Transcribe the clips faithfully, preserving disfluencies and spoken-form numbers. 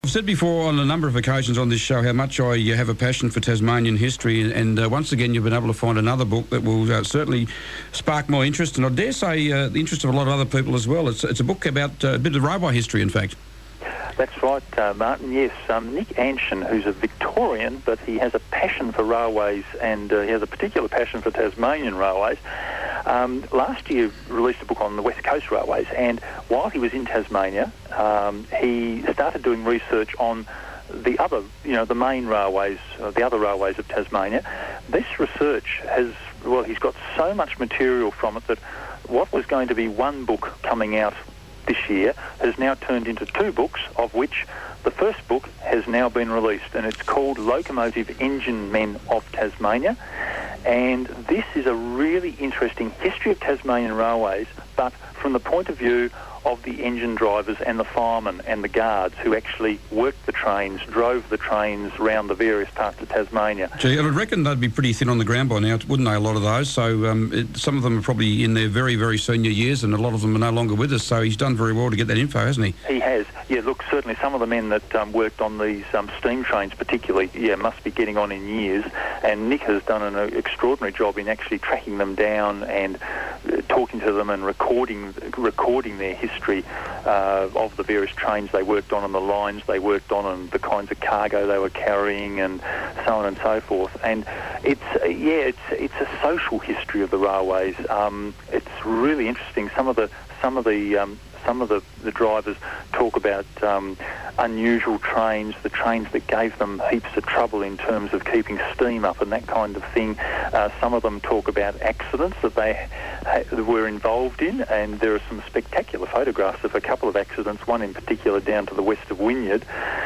I've said before on a number of occasions on this show how much I uh, have a passion for Tasmanian history, and uh, once again you've been able to find another book that will uh, certainly spark my interest, and I dare say uh, the interest of a lot of other people as well. It's, it's a book about uh, a bit of railway history, in fact. That's right, uh, Martin, yes. Um, Nick Anshin, who's a Victorian, but he has a passion for railways, and uh, he has a particular passion for Tasmanian railways. Um, last year released a book on the West Coast Railways, and while he was in Tasmania, um, he started doing research on the other, you know, the main railways, uh, the other railways of Tasmania. This research has, well, he's got so much material from it that what was going to be one book coming out this year has now turned into two books, of which the first book has now been released, and it's called Locomotive Engine Men of Tasmania. And this is a really interesting history of Tasmanian railways, but from the point of view of the engine drivers and the firemen and the guards who actually worked the trains, drove the trains around the various parts of Tasmania. Gee, I would reckon they'd be pretty thin on the ground by now, wouldn't they, a lot of those? So um, it, some of them are probably in their very, very senior years, and a lot of them are no longer with us, so he's done very well to get that info, hasn't he? He has. Yeah, look, certainly some of the men that um, worked on these um, steam trains particularly, yeah, must be getting on in years, and Nick has done an uh, extraordinary job in actually tracking them down and uh, talking to them and recording recording their history uh, of the various trains they worked on and the lines they worked on and the kinds of cargo they were carrying and so on and so forth. And it's, uh, yeah, it's it's a social history of the railways. Um, it's really interesting. Some of the some of the um, Some of the, the drivers talk about um, unusual trains, the trains that gave them heaps of trouble in terms of keeping steam up and that kind of thing. Uh, some of them talk about accidents that they ha- were involved in, and there are some spectacular photographs of a couple of accidents, one in particular down to the west of Wynyard.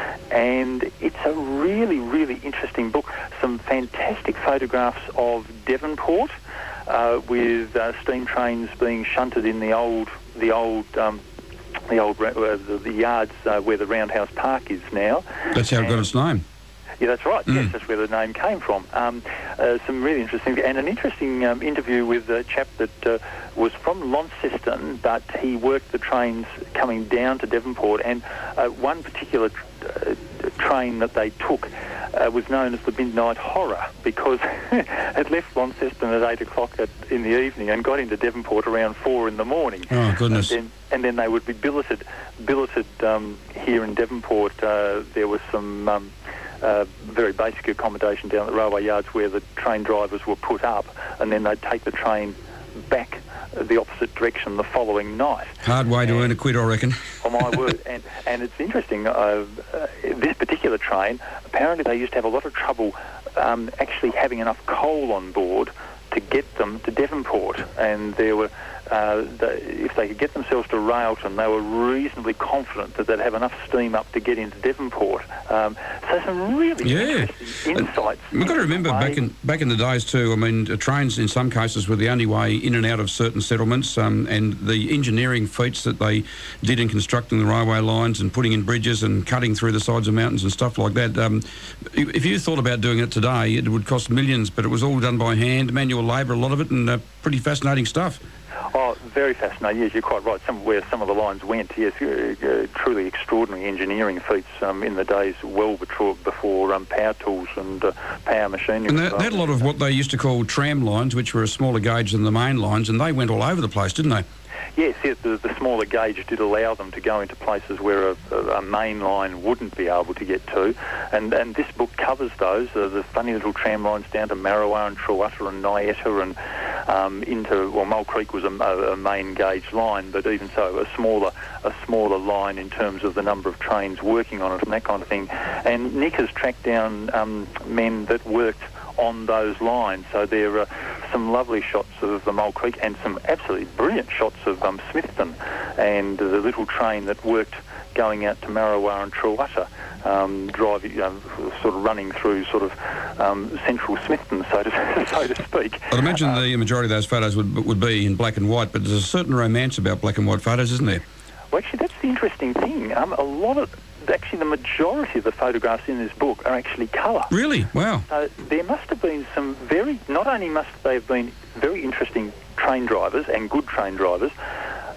And it's a really, really interesting book. Some fantastic photographs of Devonport, uh, with uh, steam trains being shunted in the old the old um, the old uh, the, the yards uh, where the Roundhouse Park is now. That's how it got its name. Yeah, that's right. Mm. Yes, that's where the name came from. Um, uh, some really interesting, and an interesting um, interview with a chap that uh, was from Launceston, but he worked the trains coming down to Devonport, and uh, one particular tr- uh, train that they took uh, was known as the Midnight Horror, because it left Launceston at eight o'clock at, in the evening and got into Devonport around four in the morning. Oh, goodness. And then, and then they would be billeted, billeted um, here in Devonport. Uh, there was some Um, Uh, very basic accommodation down at the railway yards where the train drivers were put up, and then they'd take the train back the opposite direction the following night. Hard way to and, earn a quid, I reckon. Oh, my word. And, and it's interesting, uh, uh, this particular train, apparently they used to have a lot of trouble um, actually having enough coal on board to get them to Devonport, and there were Uh, the, if they could get themselves to Railton, they were reasonably confident that they'd have enough steam up to get into Devonport. Um, so some really yeah. interesting insights. Uh, we've got to remember back in back in the days too, I mean, uh, trains in some cases were the only way in and out of certain settlements, um, and the engineering feats that they did in constructing the railway lines and putting in bridges and cutting through the sides of mountains and stuff like that. Um, if you thought about doing it today, it would cost millions, but it was all done by hand, manual labour, a lot of it, and uh, pretty fascinating stuff. Oh, very fascinating. Yes, you're quite right. Some where some of the lines went, yes, uh, uh, truly extraordinary engineering feats um, in the days well before, before um, power tools and uh, power machinery. And they, they had a lot of what they used to call tram lines, which were a smaller gauge than the main lines, and they went all over the place, didn't they? Yes, yes, the, the smaller gauge did allow them to go into places where a, a main line wouldn't be able to get to, and and this book covers those, uh, the funny little tram lines down to Marrowa and Truetta and Nyetta and um, into, well, Mole Creek was a, a main gauge line, but even so, a smaller a smaller line in terms of the number of trains working on it and that kind of thing. And Nick has tracked down um, men that worked on those lines, so there are some lovely shots of the Mole Creek and some absolutely brilliant shots of um, Smithton and the little train that worked going out to Marrowa and Truetta, um, driving, um, sort of running through sort of um, central Smithton, so to so to speak. I'd imagine um, the majority of those photos would would be in black and white, but there's a certain romance about black and white photos, isn't there? Well, actually, that's the interesting thing. Um, a lot of Actually, the majority of the photographs in this book are actually colour. Really? Wow. So there must have been some very, not only must they have been very interesting train drivers and good train drivers,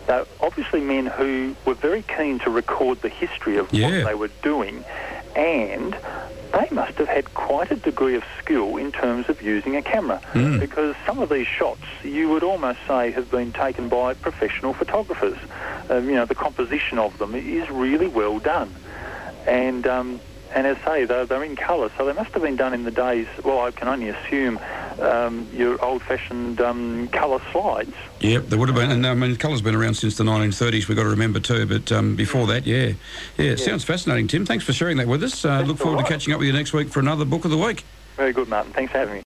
They're obviously men who were very keen to record the history of Yeah. what they were doing, and they must have had quite a degree of skill in terms of using a camera, Mm. because some of these shots you would almost say have been taken by professional photographers. Um, you know, the composition of them is really well done. And um, and as I say, they're, they're in colour, so they must have been done in the days, well, I can only assume, um, your old-fashioned um, colour slides. Yep, there would have been, and I mean, colour's been around since the nineteen thirties, we've got to remember too, but um, before that, yeah. Yeah, it sounds fascinating, Tim. Thanks for sharing that with us. Uh, look forward all to right. catching up with you next week for another Book of the Week. Very good, Martin. Thanks for having me.